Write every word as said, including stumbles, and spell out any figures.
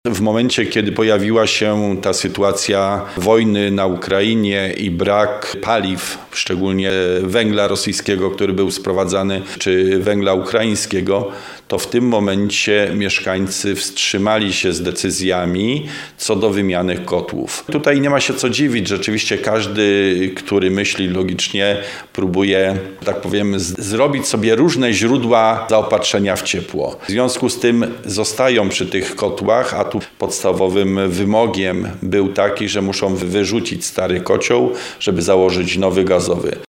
W momencie, kiedy pojawiła się ta sytuacja wojny na Ukrainie i brak paliw, szczególnie węgla rosyjskiego, który był sprowadzany, czy węgla ukraińskiego, to w tym momencie mieszkańcy wstrzymali się z decyzjami co do wymiany kotłów. Tutaj nie ma się co dziwić, rzeczywiście każdy, który myśli logicznie, próbuje, tak powiem, z- zrobić sobie różne źródła zaopatrzenia w ciepło. W związku z tym zostają przy tych kotłach, a tu podstawowym wymogiem był taki, że muszą wyrzucić stary kocioł, żeby założyć nowy gazowy.